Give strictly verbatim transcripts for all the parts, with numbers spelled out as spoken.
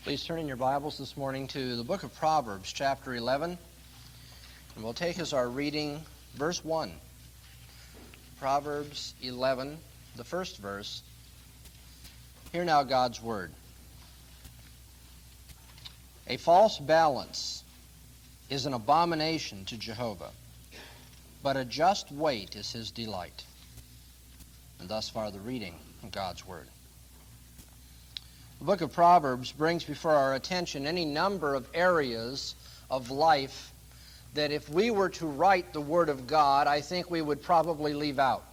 Please turn in your Bibles this morning to the book of Proverbs, chapter eleven, and we'll take as our reading verse one. Proverbs eleven, the first verse. Hear now God's word. A false balance is an abomination to Jehovah, but a just weight is his delight. And thus far the reading of God's word. The book of Proverbs brings before our attention any number of areas of life that if we were to write the Word of God, I think we would probably leave out.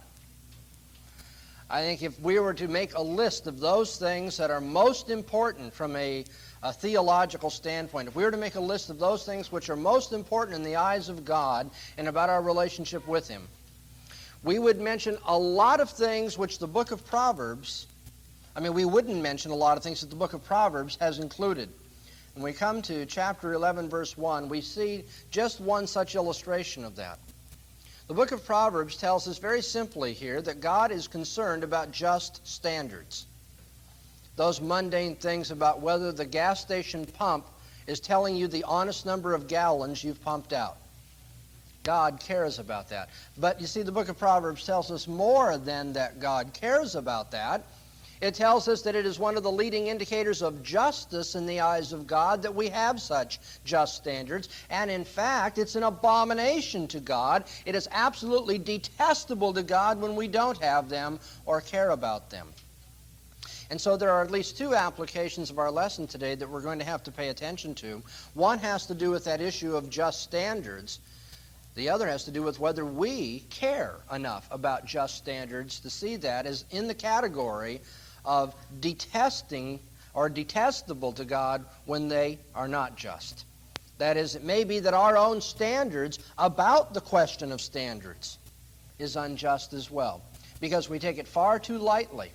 I think if we were to make a list of those things that are most important from a, a theological standpoint, if we were to make a list of those things which are most important in the eyes of God and about our relationship with Him, we would mention a lot of things which the book of Proverbs I mean, we wouldn't mention a lot of things that the book of Proverbs has included. When we come to chapter eleven, verse one, we see just one such illustration of that. The book of Proverbs tells us very simply here that God is concerned about just standards. Those mundane things about whether the gas station pump is telling you the honest number of gallons you've pumped out. God cares about that. But you see, the book of Proverbs tells us more than that God cares about that. It tells us that it is one of the leading indicators of justice in the eyes of God that we have such just standards. And in fact, it's an abomination to God. It is absolutely detestable to God when we don't have them or care about them. And so there are at least two applications of our lesson today that we're going to have to pay attention to. One has to do with that issue of just standards. The other has to do with whether we care enough about just standards to see that as in the category of detesting or detestable to God when they are not just. That is, it may be that our own standards about the question of standards is unjust as well, because we take it far too lightly.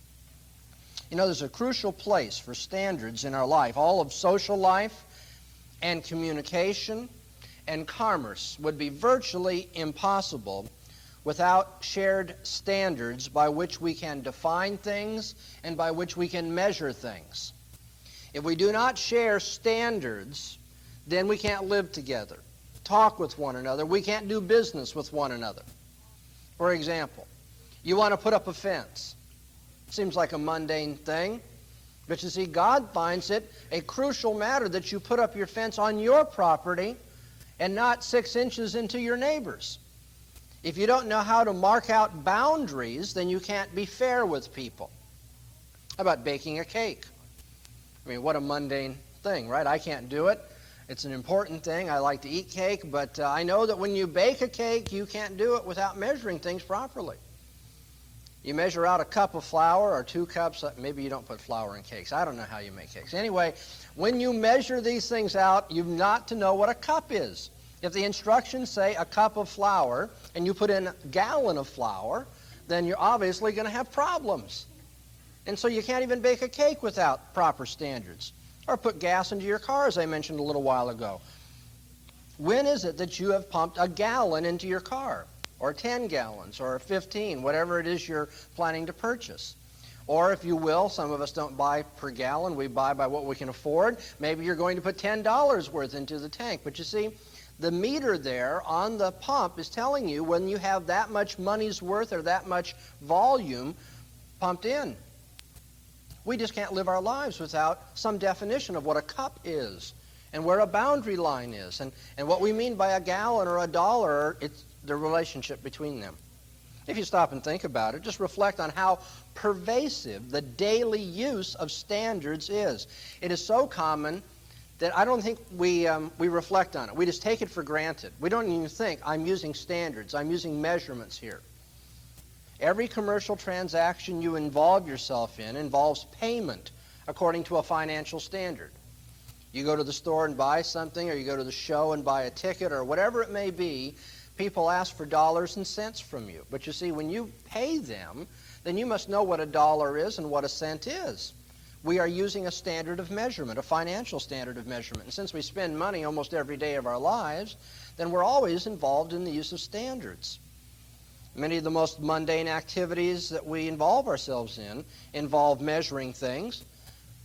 You know, there's a crucial place for standards in our life. All of social life and communication and commerce would be virtually impossible without shared standards by which we can define things and by which we can measure things. If we do not share standards, then we can't live together, talk with one another. We can't do business with one another. For example, you want to put up a fence. Seems like a mundane thing, but you see, God finds it a crucial matter that you put up your fence on your property and not six inches into your neighbor's. If you don't know how to mark out boundaries, then you can't be fair with people. How about baking a cake? I mean, what a mundane thing, right? I can't do it. It's an important thing. I like to eat cake, but uh, I know that when you bake a cake, you can't do it without measuring things properly. You measure out a cup of flour or two cups. Maybe you don't put flour in cakes. I don't know how you make cakes. Anyway, when you measure these things out, you've got to know what a cup is. If the instructions say a cup of flour and you put in a gallon of flour, then you're obviously going to have problems. And so you can't even bake a cake without proper standards. Or put gas into your car, as I mentioned a little while ago. When is it that you have pumped a gallon into your car? Or ten gallons, or fifteen, whatever it is you're planning to purchase. Or if you will, some of us don't buy per gallon, we buy by what we can afford. Maybe you're going to put ten dollars worth into the tank. But you see, the meter there on the pump is telling you when you have that much money's worth or that much volume pumped in. We just can't live our lives without some definition of what a cup is and where a boundary line is. And, and what we mean by a gallon or a dollar, it's the relationship between them. If you stop and think about it, just reflect on how pervasive the daily use of standards is. It is so common that I don't think we, um, we reflect on it. We just take it for granted. We don't even think, I'm using standards, I'm using measurements here. Every commercial transaction you involve yourself in involves payment according to a financial standard. You go to the store and buy something, or you go to the show and buy a ticket, or whatever it may be, people ask for dollars and cents from you. But you see, when you pay them, then you must know what a dollar is and what a cent is. We are using a standard of measurement, a financial standard of measurement. And since we spend money almost every day of our lives, then we're always involved in the use of standards. Many of the most mundane activities that we involve ourselves in involve measuring things.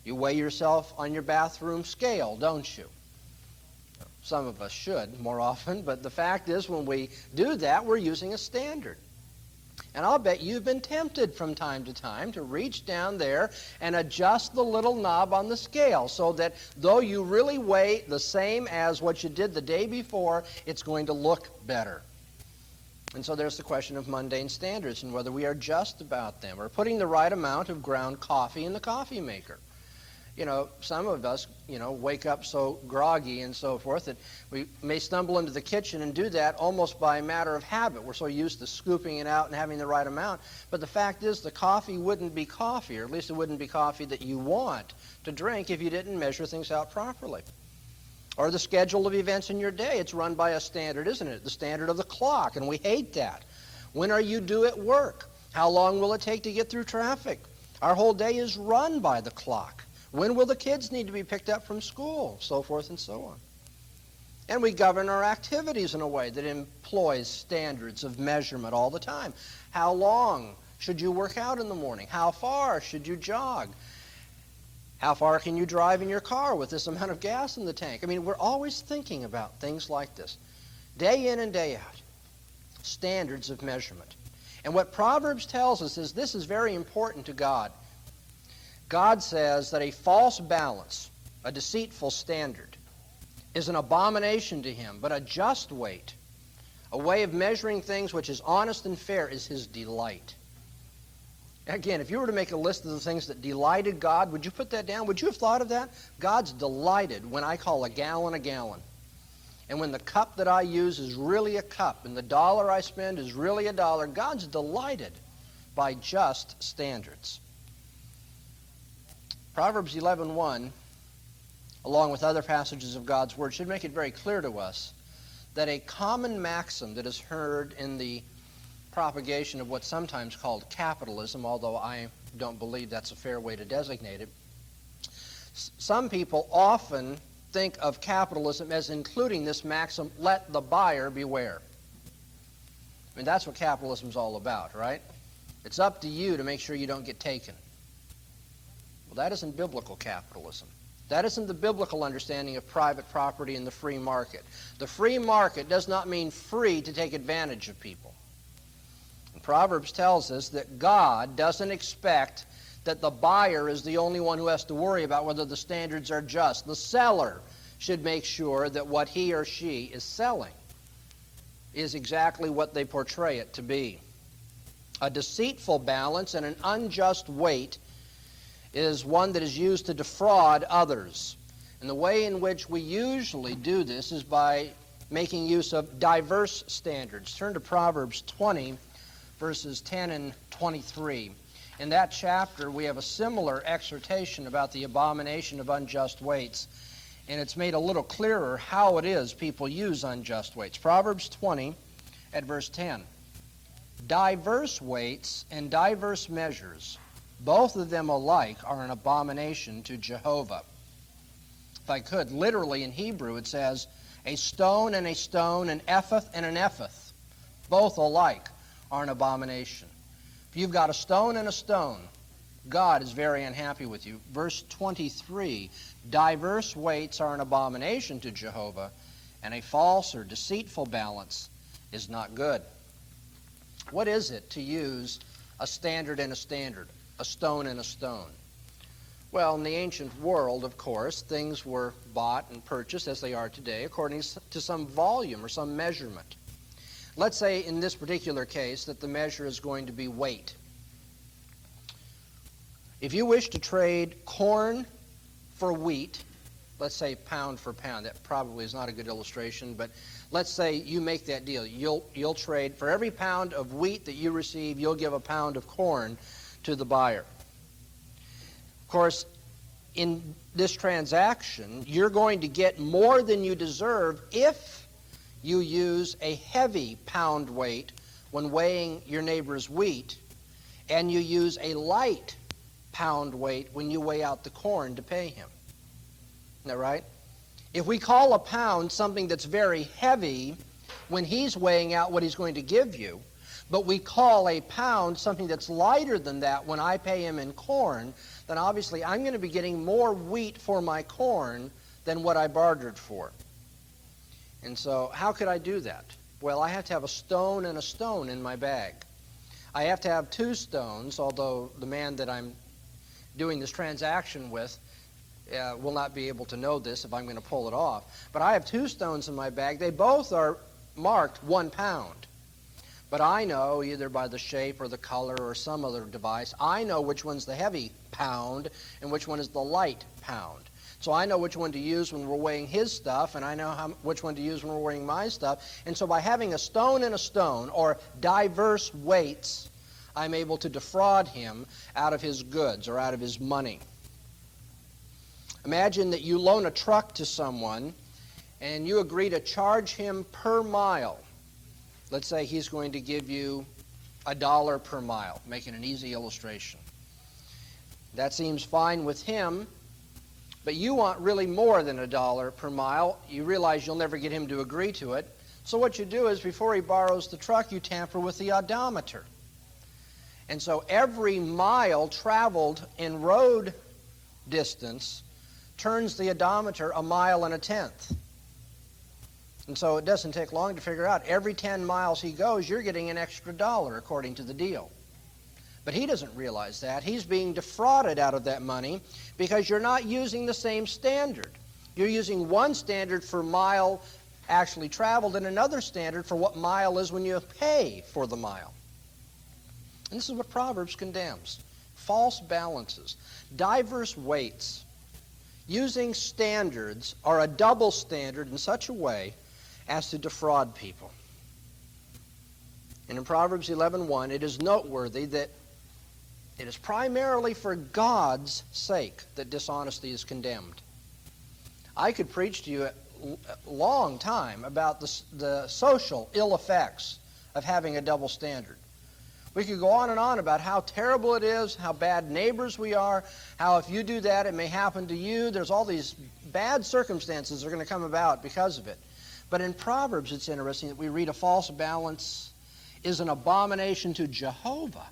You weigh yourself on your bathroom scale, don't you? Some of us should more often, but the fact is when we do that, we're using a standard. And I'll bet you've been tempted from time to time to reach down there and adjust the little knob on the scale so that though you really weigh the same as what you did the day before, it's going to look better. And so there's the question of mundane standards and whether we are just about them or putting the right amount of ground coffee in the coffee maker. You know, some of us, you know, wake up so groggy and so forth that we may stumble into the kitchen and do that almost by a matter of habit. We're so used to scooping it out and having the right amount. But the fact is the coffee wouldn't be coffee, or at least it wouldn't be coffee that you want to drink if you didn't measure things out properly. Or the schedule of events in your day. It's run by a standard, isn't it? The standard of the clock, and we hate that. When are you due at work? How long will it take to get through traffic? Our whole day is run by the clock. When will the kids need to be picked up from school? So forth and so on. And we govern our activities in a way that employs standards of measurement all the time. How long should you work out in the morning? How far should you jog? How far can you drive in your car with this amount of gas in the tank? I mean, we're always thinking about things like this. Day in and day out. Standards of measurement. And what Proverbs tells us is this is very important to God. God says that a false balance, a deceitful standard, is an abomination to him, but a just weight, a way of measuring things which is honest and fair, is his delight. Again, if you were to make a list of the things that delighted God, would you put that down? Would you have thought of that? God's delighted when I call a gallon a gallon. And when the cup that I use is really a cup, and the dollar I spend is really a dollar, God's delighted by just standards. Proverbs eleven one, along with other passages of God's Word, should make it very clear to us that a common maxim that is heard in the propagation of what's sometimes called capitalism, although I don't believe that's a fair way to designate it, some people often think of capitalism as including this maxim, let the buyer beware. I mean, that's what capitalism is all about, right? It's up to you to make sure you don't get taken. Well, that isn't biblical capitalism. That isn't the biblical understanding of private property in the free market. The free market does not mean free to take advantage of people. And Proverbs tells us that God doesn't expect that the buyer is the only one who has to worry about whether the standards are just. The seller should make sure that what he or she is selling is exactly what they portray it to be. A deceitful balance and an unjust weight is one that is used to defraud others. And the way in which we usually do this is by making use of diverse standards. Turn to Proverbs twenty, verses ten and twenty-three. In that chapter, we have a similar exhortation about the abomination of unjust weights, and it's made a little clearer how it is people use unjust weights. Proverbs twenty at verse ten. Diverse weights and diverse measures, both of them alike, are an abomination to Jehovah. If I could, literally in Hebrew it says, a stone and a stone, an ephah and an ephah, both alike are an abomination. If you've got a stone and a stone, God is very unhappy with you. Verse twenty-three, diverse weights are an abomination to Jehovah, and a false or deceitful balance is not good. What is it to use a standard and a standard, a stone and a stone? Well, in the ancient world, of course, things were bought and purchased, as they are today, according to some volume or some measurement. Let's say in this particular case that the measure is going to be weight. If you wish to trade corn for wheat, let's say pound for pound, that probably is not a good illustration, but let's say you make that deal. You'll, you'll trade, for every pound of wheat that you receive, you'll give a pound of corn to the buyer. Of course, in this transaction, you're going to get more than you deserve if you use a heavy pound weight when weighing your neighbor's wheat, and you use a light pound weight when you weigh out the corn to pay him. Isn't that right? If we call a pound something that's very heavy when he's weighing out what he's going to give you, but we call a pound something that's lighter than that when I pay him in corn, then obviously I'm going to be getting more wheat for my corn than what I bartered for. And so how could I do that? Well, I have to have a stone and a stone in my bag. I have to have two stones, although the man that I'm doing this transaction with uh, will not be able to know this if I'm going to pull it off. But I have two stones in my bag. They both are marked one pound. But I know, either by the shape or the color or some other device, I know which one's the heavy pound and which one is the light pound. So I know which one to use when we're weighing his stuff, and I know how, which one to use when we're weighing my stuff. And so by having a stone and a stone, or diverse weights, I'm able to defraud him out of his goods or out of his money. Imagine that you loan a truck to someone, and you agree to charge him per mile. Let's say he's going to give you a dollar per mile, making an easy illustration. That seems fine with him, but you want really more than a dollar per mile. You realize you'll never get him to agree to it. So what you do is, before he borrows the truck, you tamper with the odometer. And so every mile traveled in road distance turns the odometer a mile and a tenth. And so it doesn't take long to figure out, every ten miles he goes, you're getting an extra dollar according to the deal. But he doesn't realize that. He's being defrauded out of that money because you're not using the same standard. You're using one standard for mile actually traveled and another standard for what mile is when you pay for the mile. And this is what Proverbs condemns. False balances, diverse weights, using standards or a double standard in such a way as to defraud people. And in Proverbs eleven one, it is noteworthy that it is primarily for God's sake that dishonesty is condemned. I could preach to you a long time about the, the social ill effects of having a double standard. We could go on and on about how terrible it is, how bad neighbors we are, how if you do that it may happen to you. There's all these bad circumstances that are going to come about because of it. But in Proverbs it's interesting that we read a false balance is an abomination to Jehovah.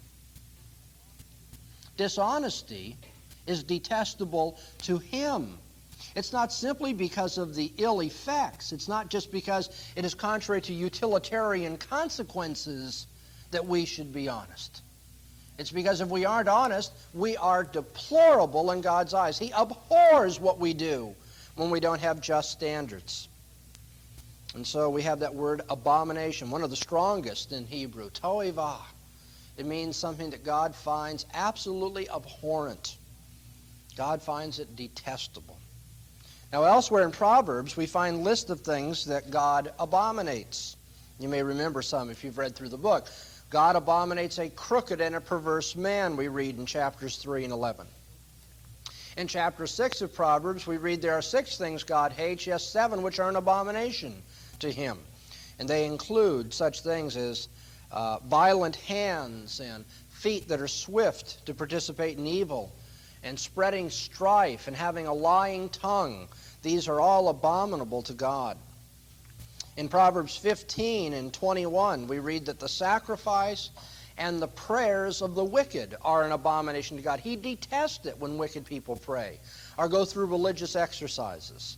Dishonesty is detestable to him. It's not simply because of the ill effects. It's not just because it is contrary to utilitarian consequences that we should be honest. It's because if we aren't honest, we are deplorable in God's eyes. He abhors what we do when we don't have just standards. And so we have that word abomination, one of the strongest in Hebrew, toevah. It means something that God finds absolutely abhorrent. God finds it detestable. Now elsewhere in Proverbs, we find lists of things that God abominates. You may remember some if you've read through the book. God abominates a crooked and a perverse man, we read in chapters three and eleven. In chapter six of Proverbs, we read there are six things God hates, yes, seven which are an abomination to him. And they include such things as uh, violent hands and feet that are swift to participate in evil, and spreading strife and having a lying tongue. These are all abominable to God. In Proverbs fifteen and twenty-one, we read that the sacrifice and the prayers of the wicked are an abomination to God. He detests it when wicked people pray or go through religious exercises.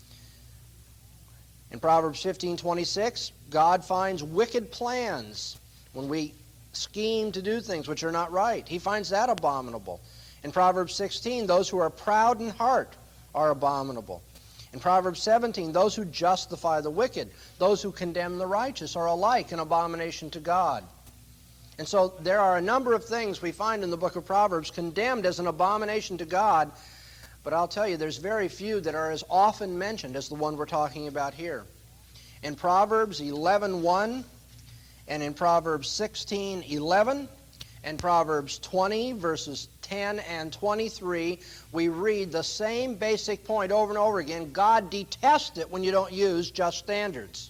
In Proverbs fifteen twenty-six, God finds wicked plans when we scheme to do things which are not right. He finds that abominable. In Proverbs sixteen, those who are proud in heart are abominable. In Proverbs seventeen, those who justify the wicked, those who condemn the righteous are alike an abomination to God. And so there are a number of things we find in the book of Proverbs condemned as an abomination to God, but I'll tell you, there's very few that are as often mentioned as the one we're talking about here. In Proverbs eleven one, and in Proverbs sixteen eleven, and Proverbs twenty, verses ten and twenty-three, we read the same basic point over and over again. God detests it when you don't use just standards.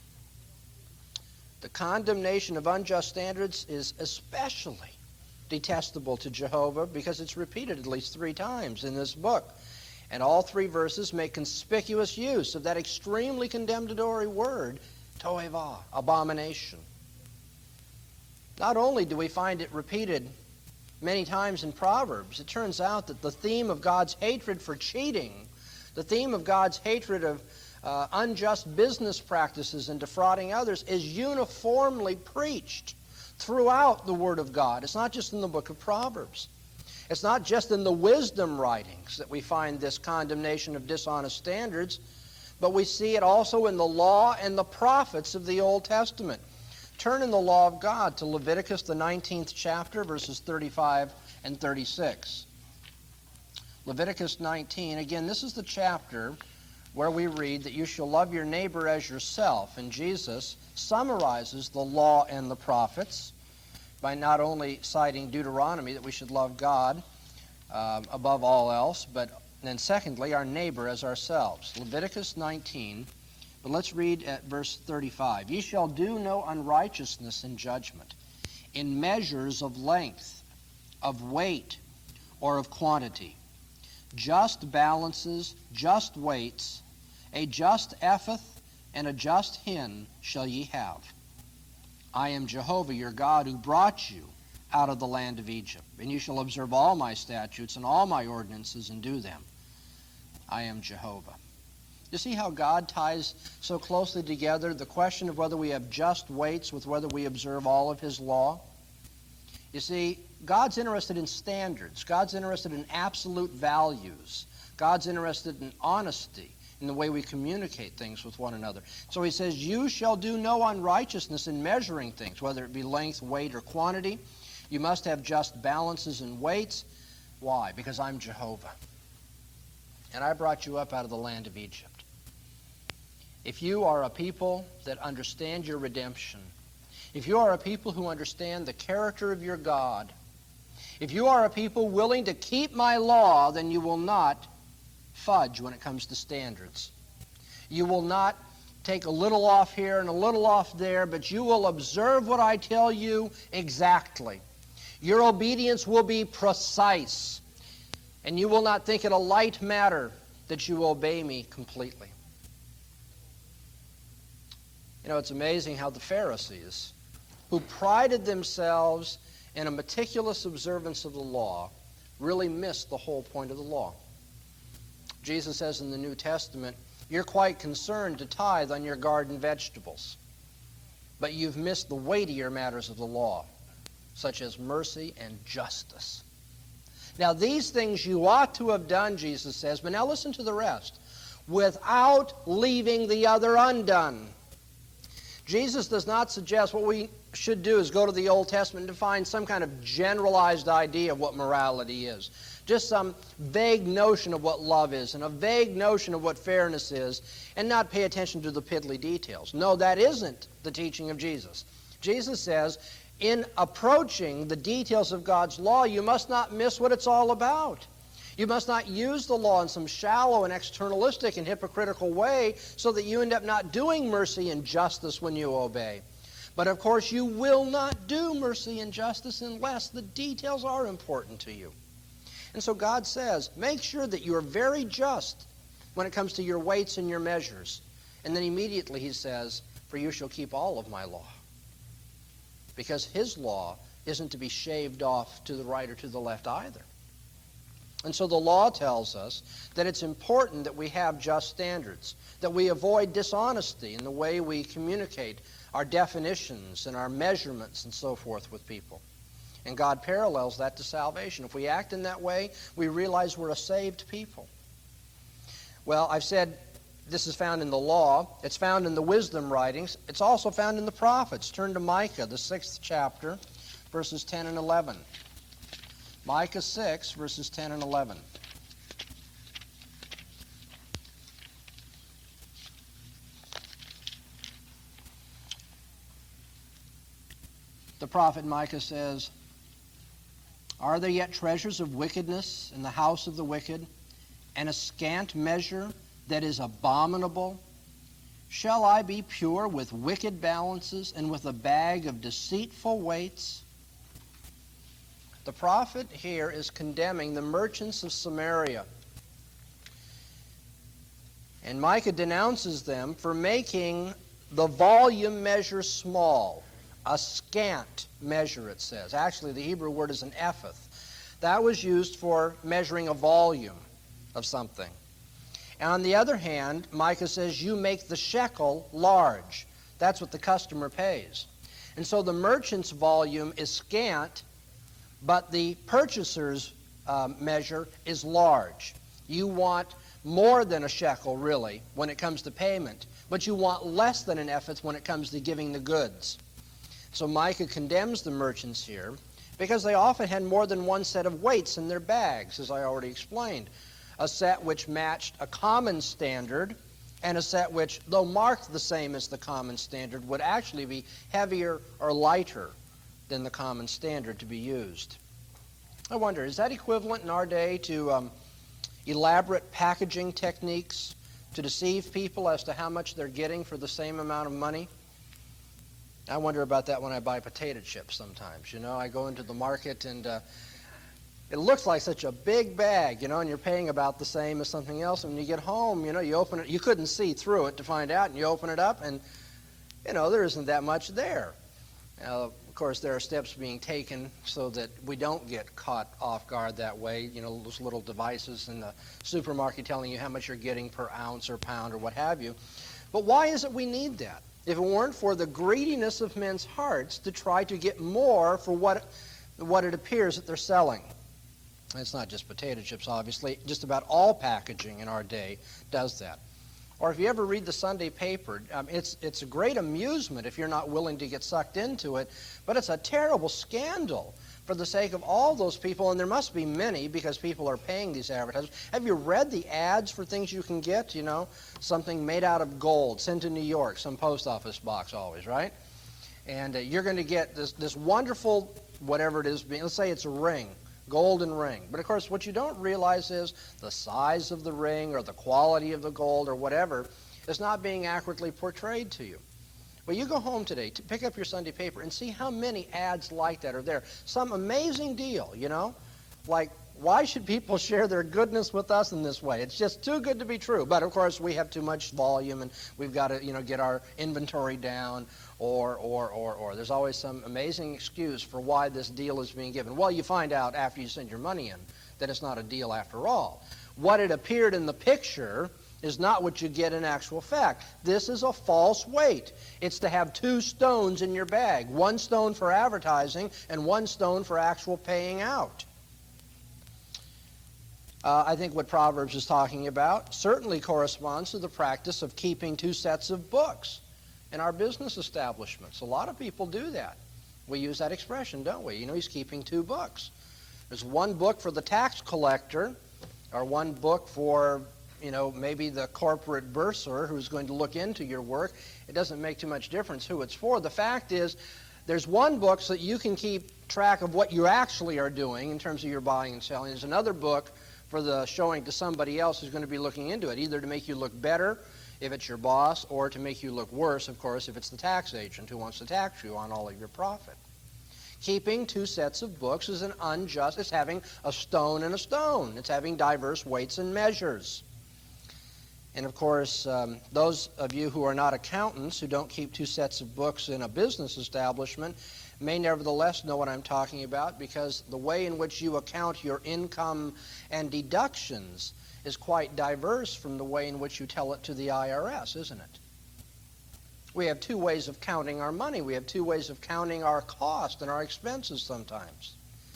The condemnation of unjust standards is especially detestable to Jehovah because it's repeated at least three times in this book. And all three verses make conspicuous use of that extremely condemnatory word, toevah, abomination. Not only do we find it repeated many times in Proverbs, it turns out that the theme of God's hatred for cheating, the theme of God's hatred of uh, unjust business practices and defrauding others is uniformly preached throughout the Word of God. It's not just in the book of Proverbs. It's not just in the wisdom writings that we find this condemnation of dishonest standards, but we see it also in the law and the prophets of the Old Testament. Turn in the law of God to Leviticus, the nineteenth chapter, verses thirty-five and thirty-six. Leviticus nineteen, again, this is the chapter where we read that you shall love your neighbor as yourself. And Jesus summarizes the law and the prophets by not only citing Deuteronomy, that we should love God um, above all else, but then secondly, our neighbor as ourselves. Leviticus nineteen, but let's read at verse thirty-five. Ye shall do no unrighteousness in judgment, in measures of length, of weight, or of quantity. Just balances, just weights, a just ephah and a just hin shall ye have. I am Jehovah your God, who brought you out of the land of Egypt. And you shall observe all my statutes and all my ordinances and do them. I am Jehovah. You see how God ties so closely together the question of whether we have just weights with whether we observe all of his law? You see, God's interested in standards. God's interested in absolute values. God's interested in honesty in the way we communicate things with one another. So he says, you shall do no unrighteousness in measuring things, whether it be length, weight, or quantity. You must have just balances and weights. Why? Because I'm Jehovah. And I brought you up out of the land of Egypt. If you are a people that understand your redemption, if you are a people who understand the character of your God, if you are a people willing to keep my law, then you will not fudge when it comes to standards. You will not take a little off here and a little off there, but you will observe what I tell you exactly. Your obedience will be precise, and you will not think it a light matter that you obey me completely. You know, it's amazing how the Pharisees, who prided themselves in a meticulous observance of the law, really missed the whole point of the law. Jesus says in the New Testament, you're quite concerned to tithe on your garden vegetables, but you've missed the weightier matters of the law, such as mercy and justice. Now, these things you ought to have done, Jesus says, but now listen to the rest, without leaving the other undone. Jesus does not suggest what we should do is go to the Old Testament and find some kind of generalized idea of what morality is. Just some vague notion of what love is and a vague notion of what fairness is, and not pay attention to the piddly details. No, that isn't the teaching of Jesus. Jesus says, in approaching the details of God's law, you must not miss what it's all about. You must not use the law in some shallow and externalistic and hypocritical way so that you end up not doing mercy and justice when you obey. But of course, you will not do mercy and justice unless the details are important to you. And so God says, make sure that you are very just when it comes to your weights and your measures. And then immediately he says, for you shall keep all of my law. Because his law isn't to be shaved off to the right or to the left either. And so the law tells us that it's important that we have just standards, that we avoid dishonesty in the way we communicate our definitions and our measurements and so forth with people. And God parallels that to salvation. If we act in that way, we realize we're a saved people. Well, I've said this is found in the law. It's found in the wisdom writings. It's also found in the prophets. Turn to Micah, the sixth chapter, verses ten and eleven. Micah six, verses ten and eleven. The prophet Micah says, are there yet treasures of wickedness in the house of the wicked, and a scant measure that is abominable? Shall I be pure with wicked balances and with a bag of deceitful weights? The prophet here is condemning the merchants of Samaria. And Micah denounces them for making the volume measure small, a scant measure, it says. Actually, the Hebrew word is an ephah. That was used for measuring a volume of something. And on the other hand, Micah says, you make the shekel large. That's what the customer pays. And so the merchant's volume is scant, but the purchaser's um, measure is large. You want more than a shekel, really, when it comes to payment, but you want less than an ephah when it comes to giving the goods. So Micah condemns the merchants here because they often had more than one set of weights in their bags, as I already explained. A set which matched a common standard, and a set which, though marked the same as the common standard, would actually be heavier or lighter than the common standard to be used. I wonder, is that equivalent in our day to um, elaborate packaging techniques to deceive people as to how much they're getting for the same amount of money? I wonder about that when I buy potato chips sometimes. You know, I go into the market and uh, it looks like such a big bag, you know, and you're paying about the same as something else. And when you get home, you know, you open it, you couldn't see through it to find out, and you open it up, and, you know, there isn't that much there. Now, of course, there are steps being taken so that we don't get caught off guard that way. You know, those little devices in the supermarket telling you how much you're getting per ounce or pound or what have you. But why is it we need that? If it weren't for the greediness of men's hearts to try to get more for what, what it appears that they're selling. It's not just potato chips, obviously. Just about all packaging in our day does that. Or if you ever read the Sunday paper, um, it's, it's a great amusement if you're not willing to get sucked into it, but it's a terrible scandal for the sake of all those people, and there must be many because people are paying these advertisements. Have you read the ads for things you can get, you know? Something made out of gold, sent to New York, some post office box always, right? And uh, you're going to get this, this wonderful, whatever it is, let's say it's a ring. Golden ring. But of course, what you don't realize is the size of the ring or the quality of the gold or whatever is not being accurately portrayed to you. Well, you go home today, to pick up your Sunday paper and see how many ads like that are there. Some amazing deal, you know? Like, why should people share their goodness with us in this way? It's just too good to be true. But of course, we have too much volume and we've got to, you know, get our inventory down. Or, or, or, or. There's always some amazing excuse for why this deal is being given. Well, you find out after you send your money in that it's not a deal after all. What it appeared in the picture is not what you get in actual fact. This is a false weight. It's to have two stones in your bag, one stone for advertising and one stone for actual paying out. Uh, I think what Proverbs is talking about certainly corresponds to the practice of keeping two sets of books in our business establishments. A lot of people do that. We use that expression, don't we? You know, he's keeping two books. There's one book for the tax collector, or one book for, you know, maybe the corporate bursar who's going to look into your work. It doesn't make too much difference who it's for. The fact is, there's one book so that you can keep track of what you actually are doing in terms of your buying and selling. There's another book for the showing to somebody else who's going to be looking into it, either to make you look better if it's your boss, or to make you look worse, of course, if it's the tax agent who wants to tax you on all of your profit. Keeping two sets of books is an unjust, it's having a stone and a stone. It's having diverse weights and measures. And of course, um, those of you who are not accountants, who don't keep two sets of books in a business establishment, may nevertheless know what I'm talking about, because the way in which you account your income and deductions is quite diverse from the way in which you tell it to the I R S, isn't it? We have two ways of counting our money. We have two ways of counting our cost and our expenses sometimes.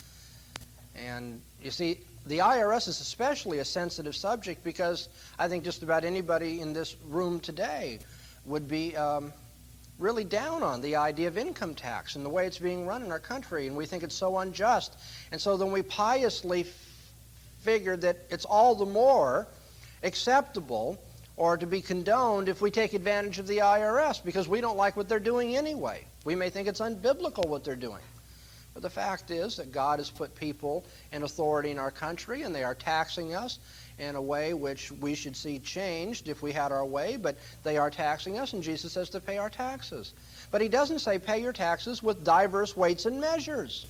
And you see, the I R S is especially a sensitive subject because I think just about anybody in this room today would be um, really down on the idea of income tax and the way it's being run in our country, and we think it's so unjust. And so then we piously figure that it's all the more acceptable or to be condoned if we take advantage of the I R S because we don't like what they're doing anyway. We may think it's unbiblical what they're doing. But the fact is that God has put people in authority in our country, and they are taxing us in a way which we should see changed if we had our way, but they are taxing us, and Jesus says to pay our taxes. But he doesn't say pay your taxes with diverse weights and measures.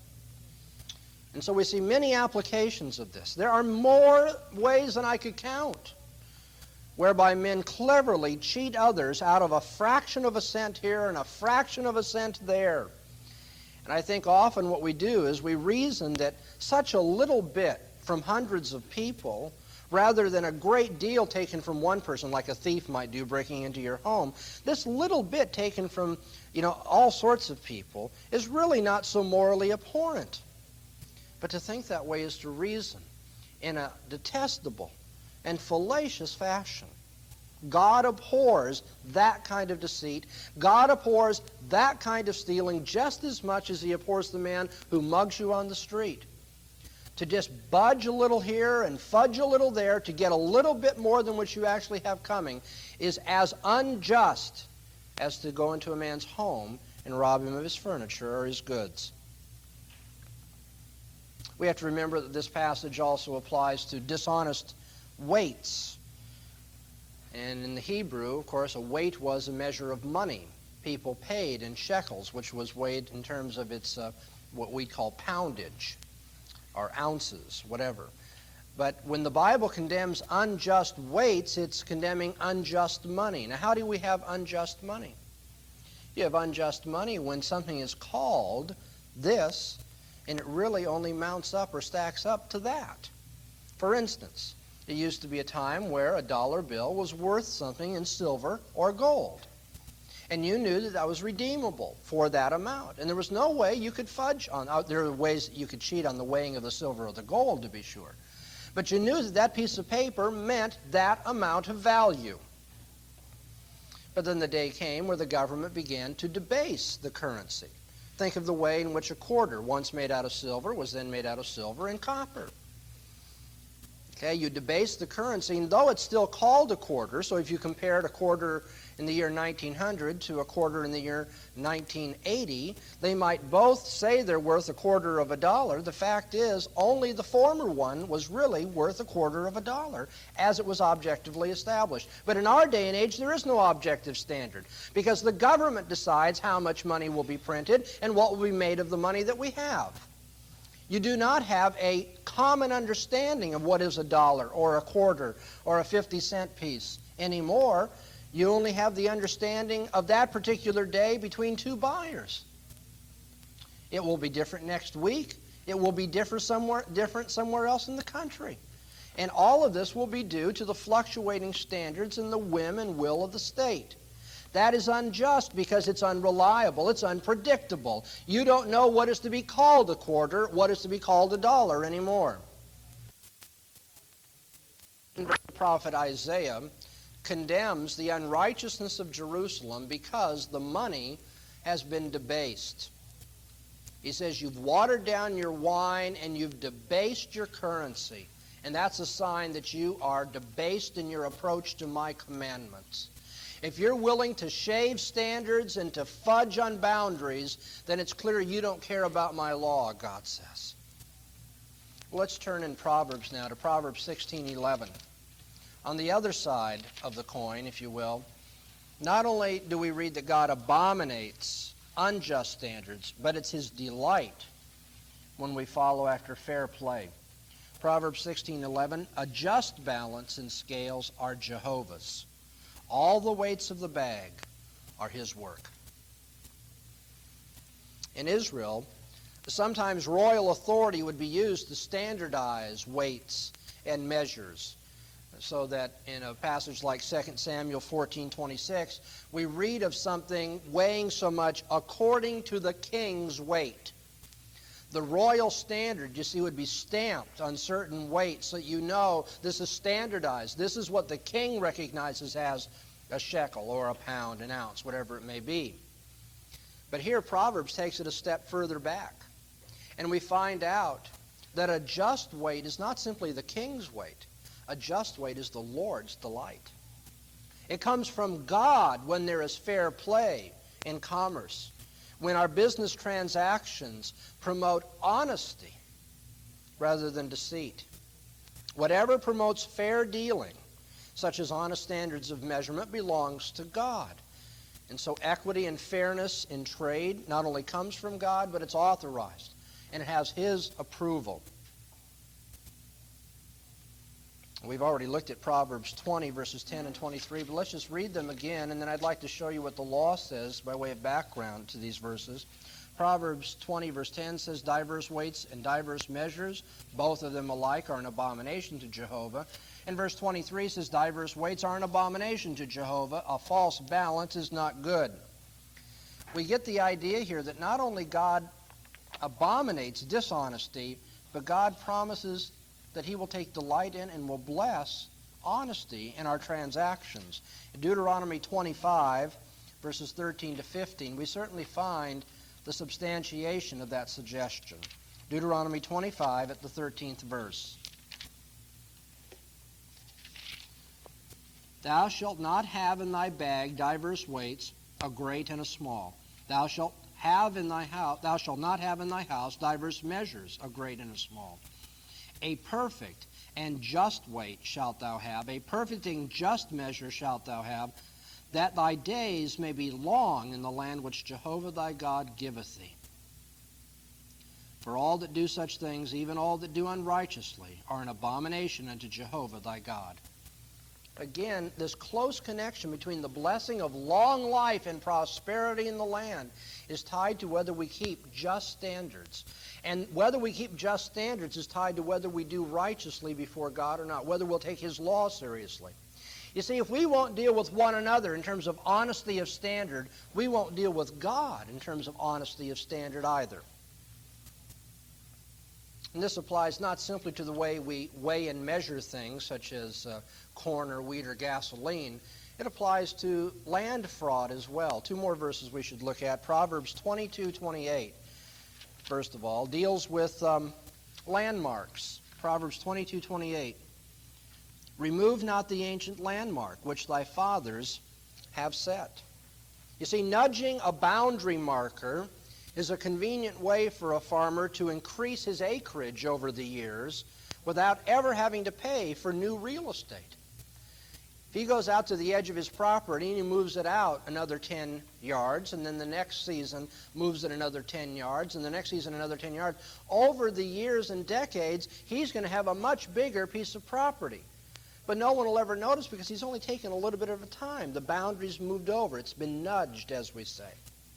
And so we see many applications of this. There are more ways than I could count whereby men cleverly cheat others out of a fraction of a cent here and a fraction of a cent there. And I think often what we do is we reason that such a little bit from hundreds of people, rather than a great deal taken from one person, like a thief might do breaking into your home, this little bit taken from, you know, all sorts of people is really not so morally abhorrent. But to think that way is to reason in a detestable and fallacious fashion. God abhors that kind of deceit. God abhors that kind of stealing just as much as he abhors the man who mugs you on the street. To just budge a little here and fudge a little there to get a little bit more than what you actually have coming is as unjust as to go into a man's home and rob him of his furniture or his goods. We have to remember that this passage also applies to dishonest weights. And in the Hebrew, of course, a weight was a measure of money. People paid in shekels, which was weighed in terms of its uh, what we call poundage, or ounces, whatever. But when the Bible condemns unjust weights, it's condemning unjust money. Now, how do we have unjust money? You have unjust money when something is called this, and it really only mounts up or stacks up to that. For instance, it used to be a time where a dollar bill was worth something in silver or gold. And you knew that that was redeemable for that amount. And there was no way you could fudge on. Uh, there are ways that you could cheat on the weighing of the silver or the gold, to be sure. But you knew that that piece of paper meant that amount of value. But then the day came where the government began to debase the currency. Think of the way in which a quarter, once made out of silver, was then made out of silver and copper. Okay, you debase the currency, and though it's still called a quarter, so if you compared a quarter in the year nineteen hundred to a quarter in the year nineteen eighty, they might both say they're worth a quarter of a dollar. The fact is, only the former one was really worth a quarter of a dollar, as it was objectively established. But in our day and age, there is no objective standard, because the government decides how much money will be printed and what will be made of the money that we have. You do not have a common understanding of what is a dollar or a quarter or a fifty cent piece anymore. You only have the understanding of that particular day between two buyers. It will be different next week. It will be different somewhere, different somewhere else in the country. And all of this will be due to the fluctuating standards and the whim and will of the state. That is unjust because it's unreliable, it's unpredictable. You don't know what is to be called a quarter, what is to be called a dollar anymore. The prophet Isaiah condemns the unrighteousness of Jerusalem because the money has been debased. He says, you've watered down your wine and you've debased your currency. And that's a sign that you are debased in your approach to my commandments. If you're willing to shave standards and to fudge on boundaries, then it's clear you don't care about my law, God says. Let's turn in Proverbs now to Proverbs sixteen eleven. On the other side of the coin, if you will, not only do we read that God abominates unjust standards, but it's his delight when we follow after fair play. Proverbs sixteen eleven, a just balance and scales are Jehovah's. All the weights of the bag are his work. In Israel, sometimes royal authority would be used to standardize weights and measures, so that in a passage like Second Samuel fourteen twenty-six, we read of something weighing so much according to the king's weight. The royal standard, you see, would be stamped on certain weights so you know this is standardized. This is what the king recognizes as a shekel or a pound, an ounce, whatever it may be. But here Proverbs takes it a step further back. And we find out that a just weight is not simply the king's weight. A just weight is the Lord's delight. It comes from God when there is fair play in commerce, when our business transactions promote honesty rather than deceit. Whatever promotes fair dealing, such as honest standards of measurement, belongs to God. And so equity and fairness in trade not only comes from God, but it's authorized, and it has his approval. We've already looked at Proverbs twenty, verses ten and twenty-three, but let's just read them again, and then I'd like to show you what the law says by way of background to these verses. Proverbs twenty verse ten says, diverse weights and diverse measures, both of them alike, are an abomination to Jehovah. And verse twenty-three says, diverse weights are an abomination to Jehovah. A false balance is not good. We get the idea here that not only God abominates dishonesty, but God promises that he will take delight in and will bless honesty in our transactions. In Deuteronomy twenty-five, verses thirteen to fifteen, we certainly find the substantiation of that suggestion. Deuteronomy twenty-five at the thirteenth verse. Thou shalt not have in thy bag divers weights, a great and a small. Thou shalt have in thy house, thou shalt not have in thy house divers measures, a great and a small. A perfect and just weight shalt thou have, a perfect and just measure shalt thou have, that thy days may be long in the land which Jehovah thy God giveth thee. For all that do such things, even all that do unrighteously, are an abomination unto Jehovah thy God. Again, this close connection between the blessing of long life and prosperity in the land is tied to whether we keep just standards. And whether we keep just standards is tied to whether we do righteously before God or not, whether we'll take his law seriously. You see, if we won't deal with one another in terms of honesty of standard, we won't deal with God in terms of honesty of standard either. And this applies not simply to the way we weigh and measure things, such as uh, corn or wheat or gasoline. It applies to land fraud as well. Two more verses we should look at. Proverbs twenty-two twenty-eight, first of all, deals with um, landmarks. Proverbs twenty-two twenty-eight. Remove not the ancient landmark which thy fathers have set. You see, nudging a boundary marker is a convenient way for a farmer to increase his acreage over the years without ever having to pay for new real estate. If he goes out to the edge of his property and he moves it out another ten yards, and then the next season moves it another ten yards, and the next season another ten yards, over the years and decades, he's going to have a much bigger piece of property. But no one will ever notice because he's only taken a little bit of a time. The boundary's moved over. It's been nudged, as we say.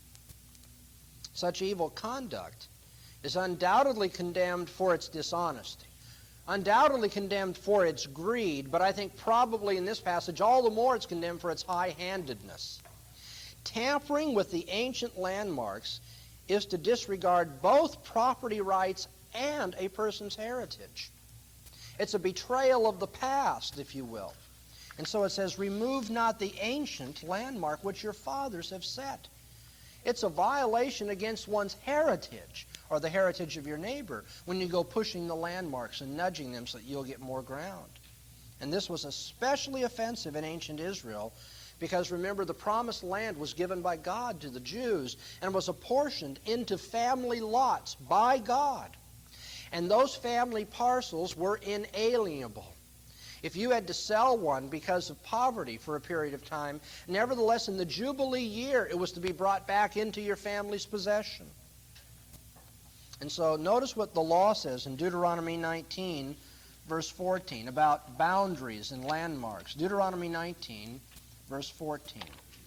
Such evil conduct is undoubtedly condemned for its dishonesty, undoubtedly condemned for its greed, but I think probably in this passage all the more it's condemned for its high-handedness. Tampering with the ancient landmarks is to disregard both property rights and a person's heritage. It's a betrayal of the past, if you will. And so it says, remove not the ancient landmark which your fathers have set. It's a violation against one's heritage, or the heritage of your neighbor, when you go pushing the landmarks and nudging them so that you'll get more ground. And this was especially offensive in ancient Israel, because remember, the promised land was given by God to the Jews and was apportioned into family lots by God. And those family parcels were inalienable. If you had to sell one because of poverty for a period of time, nevertheless, in the Jubilee year, it was to be brought back into your family's possession. And so notice what the law says in Deuteronomy nineteen, verse fourteen, about boundaries and landmarks. Deuteronomy nineteen, verse fourteen.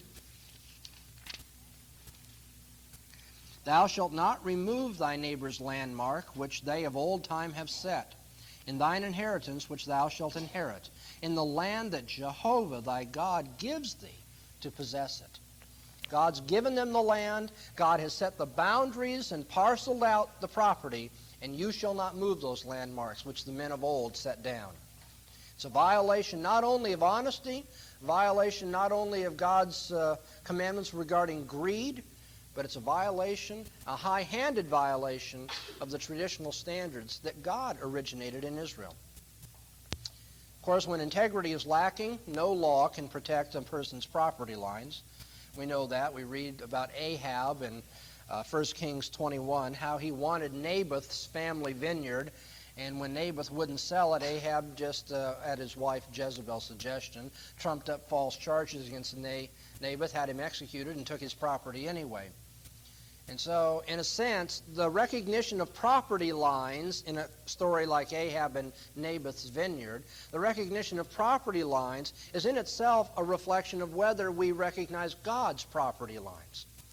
Thou shalt not remove thy neighbor's landmark, which they of old time have set, in thine inheritance which thou shalt inherit, in the land that Jehovah thy God gives thee to possess it. God's given them the land, God has set the boundaries and parceled out the property, and you shall not move those landmarks which the men of old set down. It's a violation not only of honesty, violation not only of God's uh, commandments regarding greed, but it's a violation, a high-handed violation of the traditional standards that God originated in Israel. Of course, when integrity is lacking, no law can protect a person's property lines. We know that. We read about Ahab in uh, First Kings twenty-one, how he wanted Naboth's family vineyard, and when Naboth wouldn't sell it, Ahab, just uh, at his wife Jezebel's suggestion, trumped up false charges against Naboth, had him executed, and took his property anyway. And so, in a sense, the recognition of property lines in a story like Ahab and Naboth's vineyard, the recognition of property lines is in itself a reflection of whether we recognize God's property lines.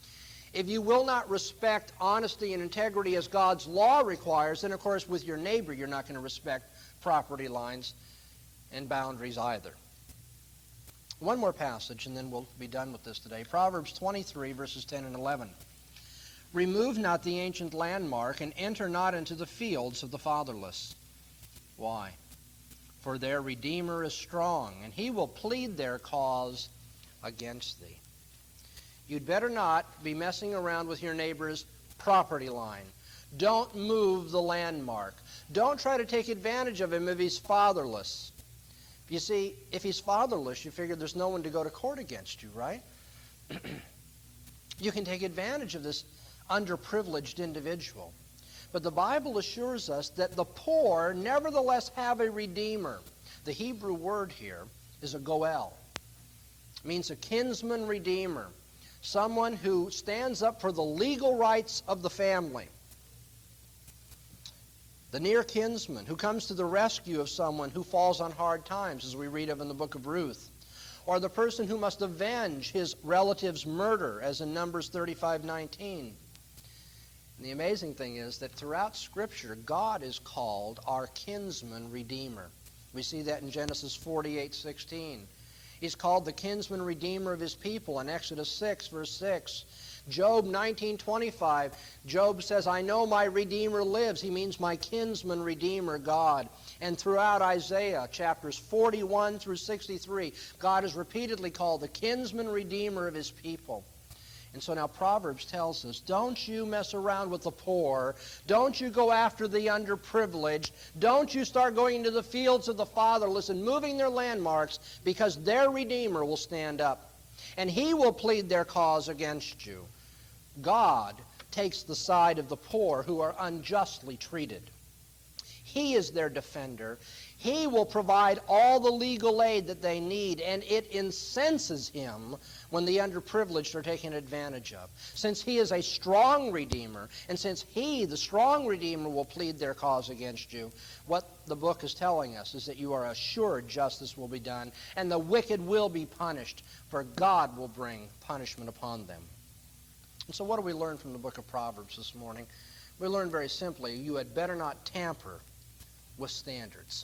If you will not respect honesty and integrity as God's law requires, then of course with your neighbor you're not going to respect property lines and boundaries either. One more passage and then we'll be done with this today. Proverbs twenty-three, verses ten and eleven. Remove not the ancient landmark, and enter not into the fields of the fatherless. Why? For their Redeemer is strong, and he will plead their cause against thee. You'd better not be messing around with your neighbor's property line. Don't move the landmark. Don't try to take advantage of him if he's fatherless. You see, if he's fatherless, you figure there's no one to go to court against you, right? You can take advantage of this underprivileged individual. But the Bible assures us that the poor nevertheless have a Redeemer. The Hebrew word here is a goel. It means a kinsman redeemer, someone who stands up for the legal rights of the family. The near kinsman who comes to the rescue of someone who falls on hard times, as we read of in the book of Ruth. Or the person who must avenge his relative's murder, as in Numbers thirty-five nineteen. And the amazing thing is that throughout Scripture, God is called our kinsman redeemer. We see that in Genesis forty-eight sixteen. He's called the kinsman redeemer of his people in Exodus six, verse six. Job nineteen twenty-five, Job says, I know my Redeemer lives. He means my kinsman redeemer, God. And throughout Isaiah, chapters forty-one through sixty-three, God is repeatedly called the kinsman redeemer of his people. And so now Proverbs tells us, don't you mess around with the poor. Don't you go after the underprivileged. Don't you start going into the fields of the fatherless and moving their landmarks, because their Redeemer will stand up, and he will plead their cause against you. God takes the side of the poor who are unjustly treated. He is their defender. He will provide all the legal aid that they need, and it incenses him when the underprivileged are taken advantage of. Since he is a strong Redeemer, and since he, the strong Redeemer, will plead their cause against you, what the book is telling us is that you are assured justice will be done, and the wicked will be punished, for God will bring punishment upon them. And so what do we learn from the book of Proverbs this morning? We learn very simply, you had better not tamper with standards.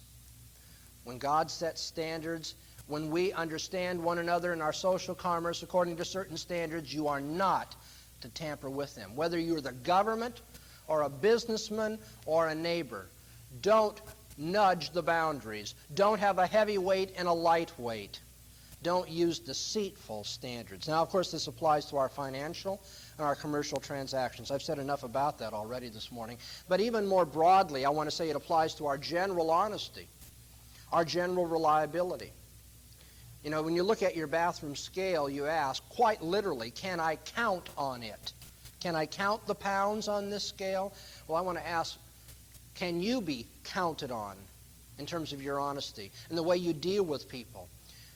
When God sets standards, when we understand one another in our social commerce according to certain standards, you are not to tamper with them. Whether you're the government or a businessman or a neighbor, don't nudge the boundaries. Don't have a heavyweight and a lightweight. Don't use deceitful standards. Now, of course, this applies to our financial and our commercial transactions. I've said enough about that already this morning. But even more broadly, I want to say it applies to our general honesty, our general reliability. You know, when you look at your bathroom scale, you ask, quite literally, can I count on it? Can I count the pounds on this scale? Well, I want to ask, can you be counted on in terms of your honesty and the way you deal with people?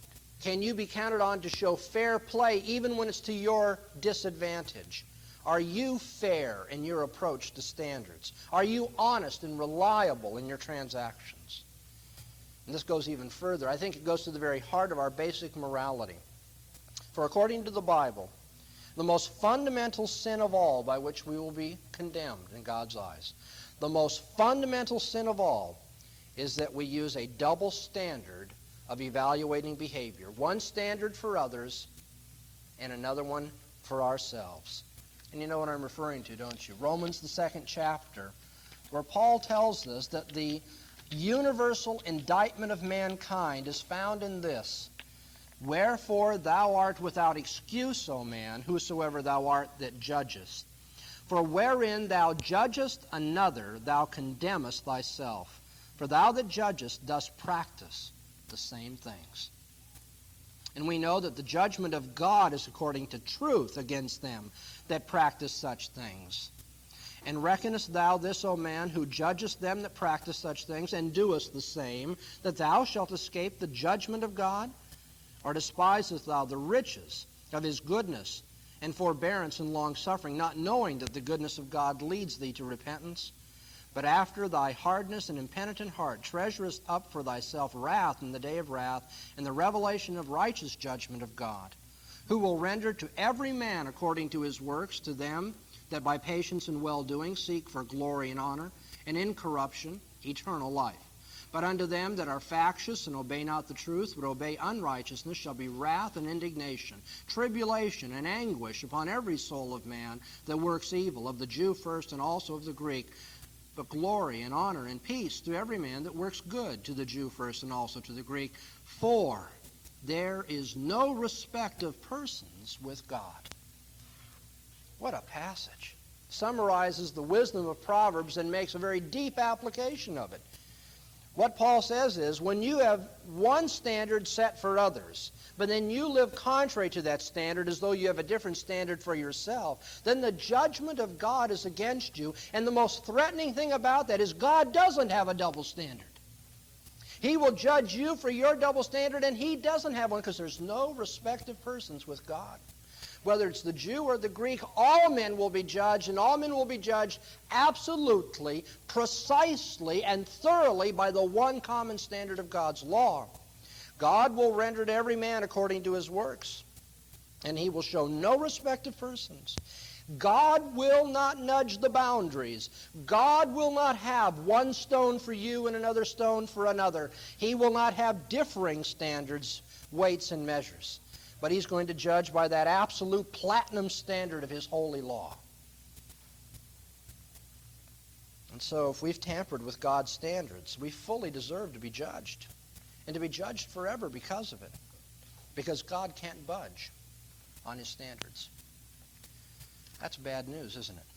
Can you be counted on to show fair play even when it's to your disadvantage? Are you fair in your approach to standards? Are you honest and reliable in your transactions? And this goes even further. I think it goes to the very heart of our basic morality. For according to the Bible, the most fundamental sin of all by which we will be condemned in God's eyes, the most fundamental sin of all is that we use a double standard of evaluating behavior. One standard for others and another one for ourselves. And you know what I'm referring to, don't you? Romans, the second chapter, where Paul tells us that the universal indictment of mankind is found in this: wherefore thou art without excuse, O man, whosoever thou art that judgest. For wherein thou judgest another, thou condemnest thyself. For thou that judgest dost practice the same things. And we know that the judgment of God is according to truth against them that practice such things. And reckonest thou this, O man, who judgest them that practice such things, and doest the same, that thou shalt escape the judgment of God? Or despisest thou the riches of his goodness and forbearance and longsuffering, not knowing that the goodness of God leads thee to repentance? But after thy hardness and impenitent heart treasurest up for thyself wrath in the day of wrath, and the revelation of righteous judgment of God, who will render to every man according to his works, to them that by patience and well-doing seek for glory and honor, and incorruption, eternal life. But unto them that are factious and obey not the truth, but obey unrighteousness, shall be wrath and indignation, tribulation and anguish upon every soul of man that works evil, of the Jew first and also of the Greek, but glory and honor and peace to every man that works good, to the Jew first and also to the Greek. For there is no respect of persons with God. What a passage. Summarizes the wisdom of Proverbs and makes a very deep application of it. What Paul says is, when you have one standard set for others, but then you live contrary to that standard as though you have a different standard for yourself, then the judgment of God is against you, and the most threatening thing about that is God doesn't have a double standard. He will judge you for your double standard, and he doesn't have one, because there's no respect of persons with God. Whether it's the Jew or the Greek, all men will be judged, and all men will be judged absolutely, precisely, and thoroughly by the one common standard of God's law. God will render to every man according to his works, and he will show no respect of persons. God will not nudge the boundaries. God will not have one stone for you and another stone for another. He will not have differing standards, weights, and measures. But he's going to judge by that absolute platinum standard of his holy law. And so if we've tampered with God's standards, we fully deserve to be judged, and to be judged forever because of it, because God can't budge on his standards. That's bad news, isn't it?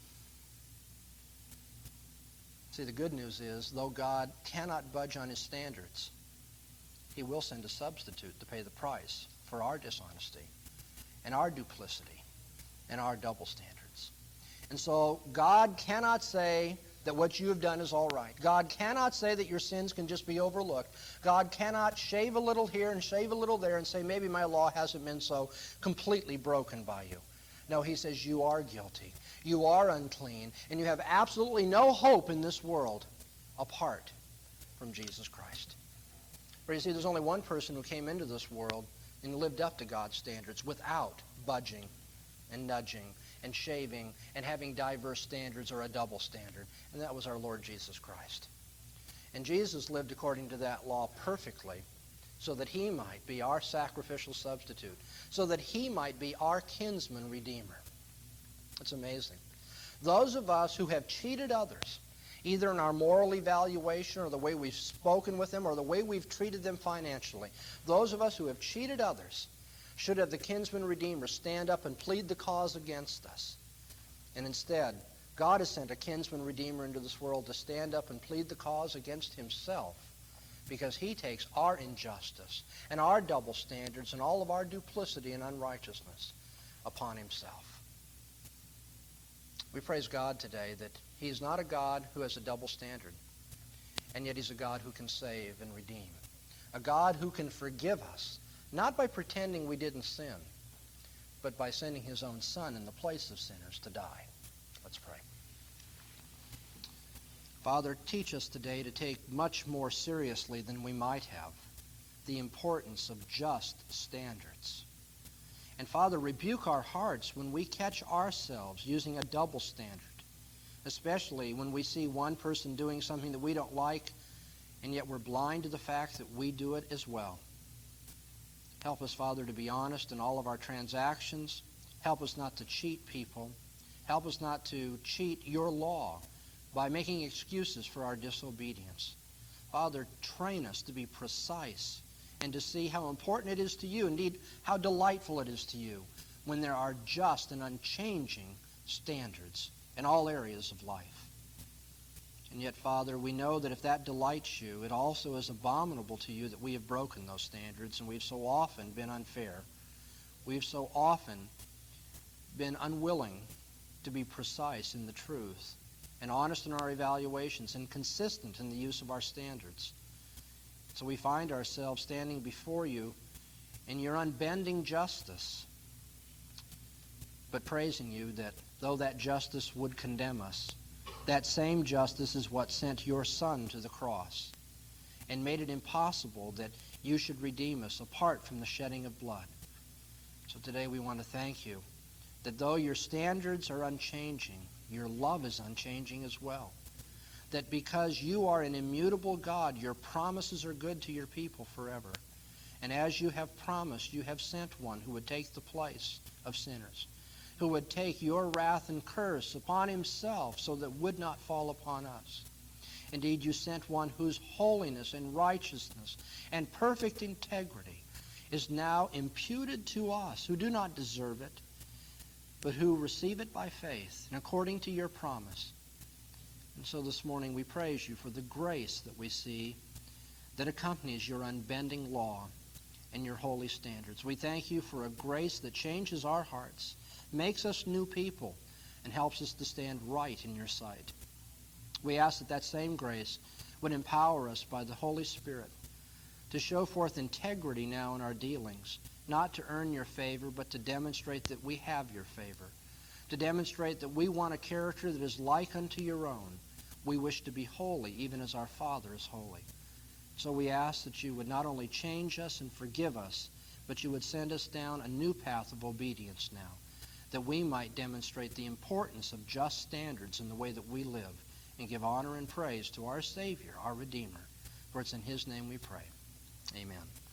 See, the good news is, though God cannot budge on his standards, he will send a substitute to pay the price for our dishonesty and our duplicity and our double standards. And so God cannot say that what you have done is all right. God cannot say that your sins can just be overlooked. God cannot shave a little here and shave a little there and say, maybe my law hasn't been so completely broken by you. No, he says you are guilty, you are unclean, and you have absolutely no hope in this world apart from Jesus Christ. For you see, there's only one person who came into this world and lived up to God's standards without budging and nudging and shaving and having diverse standards or a double standard, and that was our Lord Jesus Christ. And Jesus lived according to that law perfectly, so that he might be our sacrificial substitute, so that he might be our kinsman redeemer. It's amazing. Those of us who have cheated others, either in our moral evaluation or the way we've spoken with them or the way we've treated them financially, those of us who have cheated others should have the kinsman redeemer stand up and plead the cause against us. And instead, God has sent a kinsman redeemer into this world to stand up and plead the cause against himself, because he takes our injustice and our double standards and all of our duplicity and unrighteousness upon himself. We praise God today that he is not a God who has a double standard, and yet he's a God who can save and redeem. A God who can forgive us, not by pretending we didn't sin, but by sending his own Son in the place of sinners to die. Let's pray. Father, teach us today to take much more seriously than we might have the importance of just standards. And Father, rebuke our hearts when we catch ourselves using a double standard, especially when we see one person doing something that we don't like, and yet we're blind to the fact that we do it as well. Help us, Father, to be honest in all of our transactions. Help us not to cheat people. Help us not to cheat your law by making excuses for our disobedience. Father, train us to be precise and to see how important it is to you, indeed how delightful it is to you, when there are just and unchanging standards in all areas of life. And yet, Father, we know that if that delights you, it also is abominable to you that we have broken those standards, and we've so often been unfair. We've so often been unwilling to be precise in the truth, and honest in our evaluations, and consistent in the use of our standards. So we find ourselves standing before you in your unbending justice, but praising you that though that justice would condemn us, that same justice is what sent your Son to the cross and made it impossible that you should redeem us apart from the shedding of blood. So today we want to thank you that though your standards are unchanging, your love is unchanging as well. That because you are an immutable God, your promises are good to your people forever. And as you have promised, you have sent one who would take the place of sinners, who would take your wrath and curse upon himself so that it would not fall upon us. Indeed, you sent one whose holiness and righteousness and perfect integrity is now imputed to us, who do not deserve it, but who receive it by faith and according to your promise. And so this morning we praise you for the grace that we see that accompanies your unbending law and your holy standards. We thank you for a grace that changes our hearts, makes us new people, and helps us to stand right in your sight. We ask that that same grace would empower us by the Holy Spirit to show forth integrity now in our dealings, not to earn your favor, but to demonstrate that we have your favor, to demonstrate that we want a character that is like unto your own. We wish to be holy, even as our Father is holy. So we ask that you would not only change us and forgive us, but you would send us down a new path of obedience now, that we might demonstrate the importance of just standards in the way that we live, and give honor and praise to our Savior, our Redeemer. For it's in his name we pray. Amen.